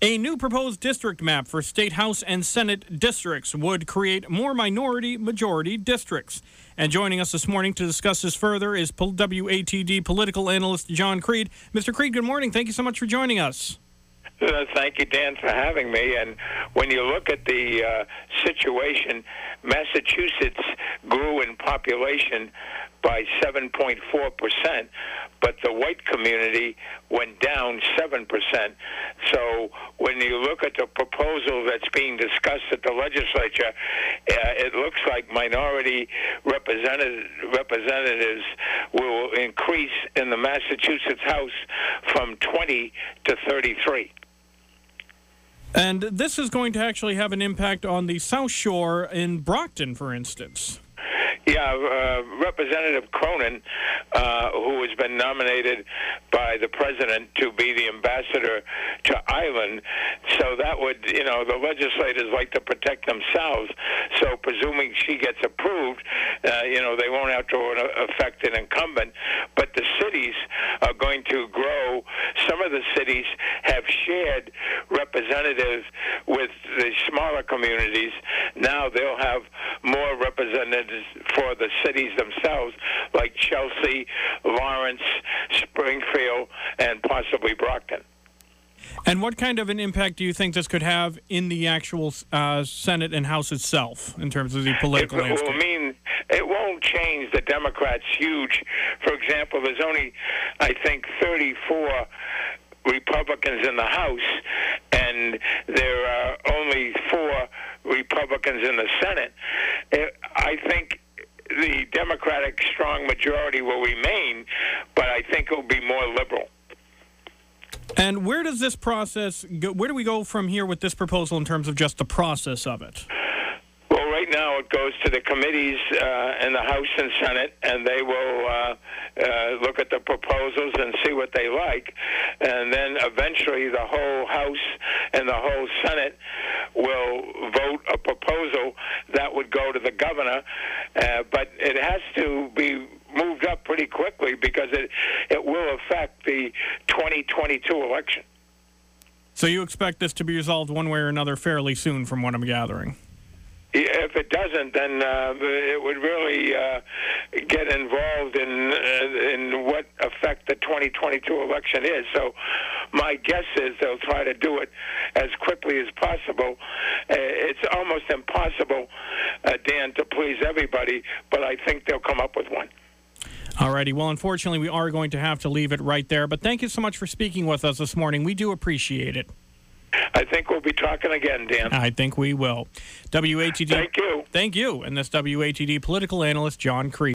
A new proposed district map for state House and Senate districts would create more minority-majority districts. And joining us this morning to discuss this further is WATD political analyst John Creed. Mr. Creed, good morning. Thank you so much for joining us. Thank you, Dan, for having me. And when you look at the situation, Massachusetts grew in population by 7.4%, but the white community went down 7%. So when you look at the proposal that's being discussed at the legislature, it looks like minority representatives will increase in the Massachusetts House from 20 to 33. And this is going to actually have an impact on the South Shore in Brockton, for instance. Yeah, Representative Cronin, who has been nominated by the president to be the ambassador to Ireland, so that would, the legislators like to protect themselves. So presuming she gets approved, they won't have to affect an incumbent. But the cities are going to grow. Some of the cities have shared representatives with the smaller communities. Now they'll have more representatives for the cities themselves, like Chelsea, Lawrence, Springfield, and possibly Brockton. And what kind of an impact do you think this could have in the actual Senate and House itself, in terms of the political landscape? It won't change the Democrats huge. For example, there's only, I think, 34 Republicans in the House, and there are only 4 Republicans in the Senate. I think the Democratic strong majority will remain, but I think it will be more liberal. And where does this process go? Where do we go from here with this proposal in terms of just the process of it? Well, right now it goes to the committees in the House and Senate, and they will look at the proposals and see what they like. And then eventually the whole House and the whole Senate will vote a proposal that would go to the governor. But it has to be moved up pretty quickly because it will affect the 2022 election. So you expect this to be resolved one way or another fairly soon, from what I'm gathering? If it doesn't, then it would really get involved in what effect the 2022 election is. So my guess is they'll try to do it as quickly as possible. It's almost impossible, Dan, to please everybody, but I think they'll come up with one. All righty. Well, unfortunately, we are going to have to leave it right there. But thank you so much for speaking with us this morning. We do appreciate it. I think we'll be talking again, Dan. I think we will. WATD. Thank you. Thank you. And this WATD political analyst, John Creed.